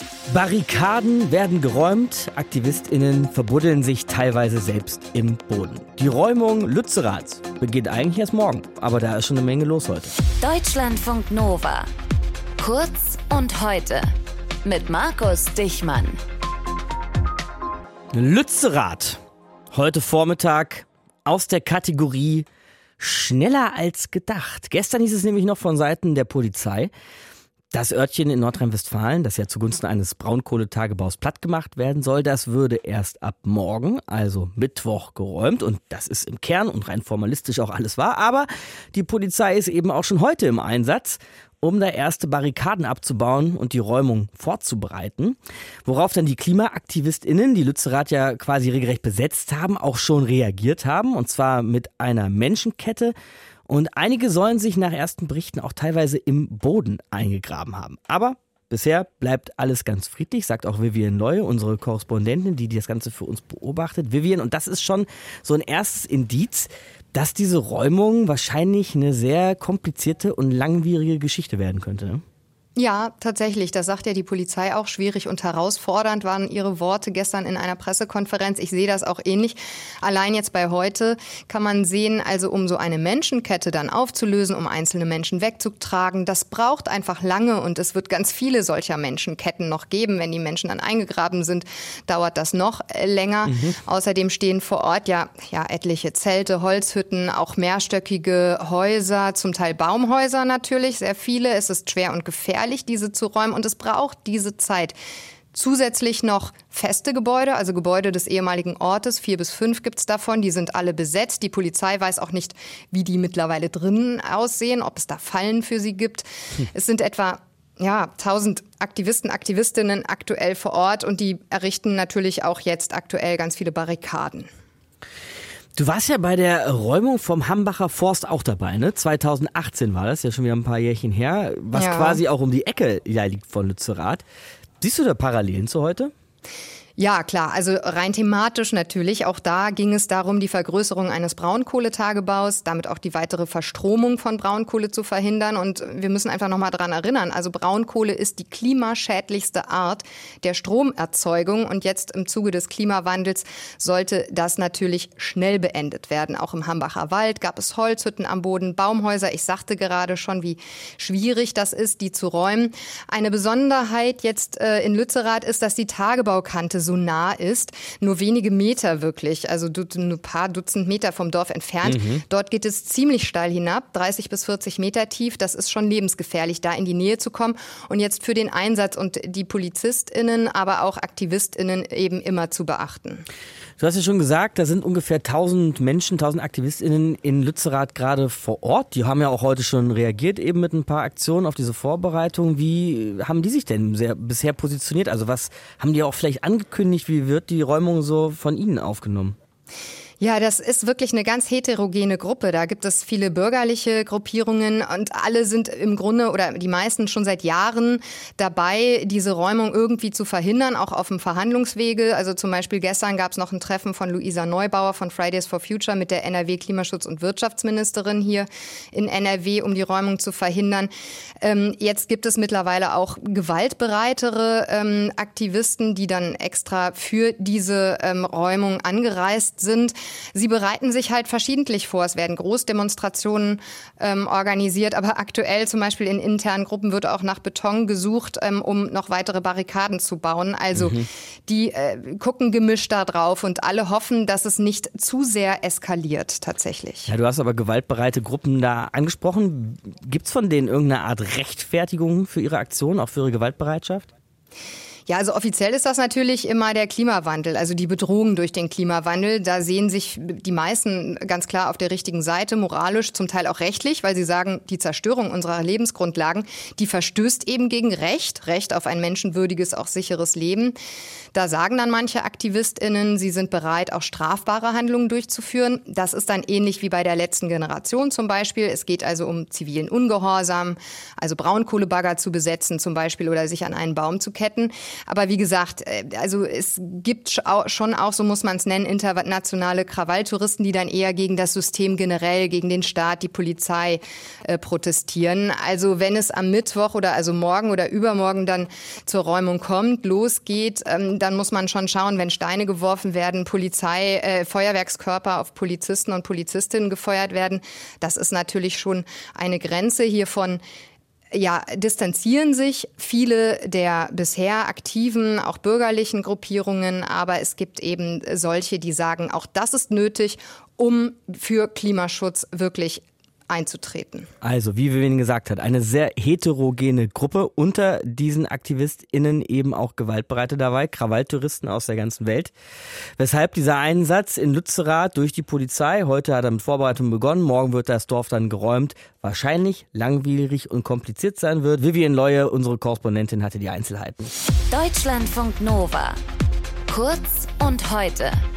Barrikaden werden geräumt, AktivistInnen verbuddeln sich teilweise selbst im Boden. Die Räumung Lützeraths beginnt eigentlich erst morgen, aber da ist schon eine Menge los heute. Deutschlandfunk Nova. Kurz und heute mit Markus Dichmann. Lützerath. Heute Vormittag aus der Kategorie schneller als gedacht. Gestern hieß es nämlich noch von Seiten der Polizei, das Örtchen in Nordrhein-Westfalen, das ja zugunsten eines Braunkohletagebaus plattgemacht werden soll, das würde erst ab morgen, also Mittwoch, geräumt. Und das ist im Kern und rein formalistisch auch alles wahr. Aber die Polizei ist eben auch schon heute im Einsatz, um da erste Barrikaden abzubauen und die Räumung vorzubereiten. Worauf dann die KlimaaktivistInnen, die Lützerath ja quasi regelrecht besetzt haben, auch schon reagiert haben. Und zwar mit einer Menschenkette. Und einige sollen sich nach ersten Berichten auch teilweise im Boden eingegraben haben. Aber bisher bleibt alles ganz friedlich, sagt auch Vivian Leue, unsere Korrespondentin, die das Ganze für uns beobachtet. Vivian, und das ist schon so ein erstes Indiz, dass diese Räumung wahrscheinlich eine sehr komplizierte und langwierige Geschichte werden könnte, ne? Ja, tatsächlich. Das sagt ja die Polizei auch. Schwierig und herausfordernd waren ihre Worte gestern in einer Pressekonferenz. Ich sehe das auch ähnlich. Allein jetzt bei heute kann man sehen, also um so eine Menschenkette dann aufzulösen, um einzelne Menschen wegzutragen, das braucht einfach lange und es wird ganz viele solcher Menschenketten noch geben. Wenn die Menschen dann eingegraben sind, dauert das noch länger. Außerdem stehen vor Ort ja etliche Zelte, Holzhütten, auch mehrstöckige Häuser, zum Teil Baumhäuser natürlich, sehr viele. Es ist schwer und gefährlich, diese zu räumen, und es braucht diese Zeit. Zusätzlich noch feste Gebäude, also Gebäude des ehemaligen Ortes, 4 bis 5 gibt es davon, die sind alle besetzt. Die Polizei weiß auch nicht, wie die mittlerweile drinnen aussehen, ob es da Fallen für sie gibt. Es sind etwa 1000 Aktivisten, Aktivistinnen aktuell vor Ort und die errichten natürlich auch jetzt aktuell ganz viele Barrikaden. Du warst ja bei der Räumung vom Hambacher Forst auch dabei, ne? 2018 war das, ja schon wieder ein paar Jährchen her, was quasi auch um die Ecke liegt von Lützerath. Siehst du da Parallelen zu heute? Ja, klar. Also rein thematisch natürlich. Auch da ging es darum, die Vergrößerung eines Braunkohletagebaus, damit auch die weitere Verstromung von Braunkohle zu verhindern. Und wir müssen einfach nochmal dran erinnern. Also Braunkohle ist die klimaschädlichste Art der Stromerzeugung. Und jetzt im Zuge des Klimawandels sollte das natürlich schnell beendet werden. Auch im Hambacher Wald gab es Holzhütten am Boden, Baumhäuser. Ich sagte gerade schon, wie schwierig das ist, die zu räumen. Eine Besonderheit jetzt in Lützerath ist, dass die Tagebaukante so nah ist, nur wenige Meter wirklich, also ein paar Dutzend Meter vom Dorf entfernt. Dort geht es ziemlich steil hinab, 30 bis 40 Meter tief. Das ist schon lebensgefährlich, da in die Nähe zu kommen. Und jetzt für den Einsatz und die PolizistInnen, aber auch AktivistInnen eben immer zu beachten. Du hast ja schon gesagt, da sind ungefähr 1000 Menschen, 1000 AktivistInnen in Lützerath gerade vor Ort. Die haben ja auch heute schon reagiert, eben mit ein paar Aktionen auf diese Vorbereitung. Wie haben die sich denn bisher positioniert? Also was haben die auch vielleicht angekündigt? Wie wird die Räumung so von Ihnen aufgenommen? Ja, das ist wirklich eine ganz heterogene Gruppe. Da gibt es viele bürgerliche Gruppierungen und alle sind im Grunde oder die meisten schon seit Jahren dabei, diese Räumung irgendwie zu verhindern, auch auf dem Verhandlungswege. Also zum Beispiel gestern gab es noch ein Treffen von Luisa Neubauer von Fridays for Future mit der NRW-Klimaschutz- und Wirtschaftsministerin hier in NRW, um die Räumung zu verhindern. Jetzt gibt es mittlerweile auch gewaltbereitere Aktivisten, die dann extra für diese Räumung angereist sind. Sie bereiten sich halt verschiedentlich vor. Es werden Großdemonstrationen organisiert, aber aktuell zum Beispiel in internen Gruppen wird auch nach Beton gesucht, um noch weitere Barrikaden zu bauen. Also die gucken gemischt da drauf und alle hoffen, dass es nicht zu sehr eskaliert tatsächlich. Ja, du hast aber gewaltbereite Gruppen da angesprochen. Gibt es von denen irgendeine Art Rechtfertigung für ihre Aktion, auch für ihre Gewaltbereitschaft? Ja, also offiziell ist das natürlich immer der Klimawandel, also die Bedrohung durch den Klimawandel. Da sehen sich die meisten ganz klar auf der richtigen Seite, moralisch, zum Teil auch rechtlich, weil sie sagen, die Zerstörung unserer Lebensgrundlagen, die verstößt eben gegen Recht auf ein menschenwürdiges, auch sicheres Leben. Da sagen dann manche AktivistInnen, sie sind bereit, auch strafbare Handlungen durchzuführen. Das ist dann ähnlich wie bei der letzten Generation zum Beispiel. Es geht also um zivilen Ungehorsam, also Braunkohlebagger zu besetzen zum Beispiel oder sich an einen Baum zu ketten. Aber wie gesagt, also es gibt schon auch, so muss man es nennen, internationale Krawalltouristen, die dann eher gegen das System generell, gegen den Staat, die Polizei protestieren. Also wenn es am Mittwoch oder also morgen oder übermorgen dann zur Räumung kommt, losgeht, dann muss man schon schauen, wenn Steine geworfen werden, Feuerwerkskörper auf Polizisten und Polizistinnen gefeuert werden. Das ist natürlich schon eine Grenze. Hiervon distanzieren sich viele der bisher aktiven, auch bürgerlichen Gruppierungen, aber es gibt eben solche, die sagen, auch das ist nötig, um für Klimaschutz wirklich einzutreten. Also, wie Vivian gesagt hat, eine sehr heterogene Gruppe. Unter diesen AktivistInnen eben auch Gewaltbereite dabei, Krawalltouristen aus der ganzen Welt. Weshalb dieser Einsatz in Lützerath durch die Polizei, heute hat er mit Vorbereitungen begonnen, morgen wird das Dorf dann geräumt, wahrscheinlich langwierig und kompliziert sein wird. Vivian Leue, unsere Korrespondentin, hatte die Einzelheiten. Deutschlandfunk Nova. Kurz und heute.